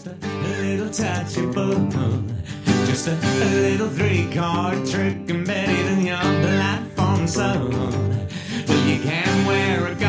Just a little touch of bull, just a little three-card trick embedded in your platform soul. Well, you can wear a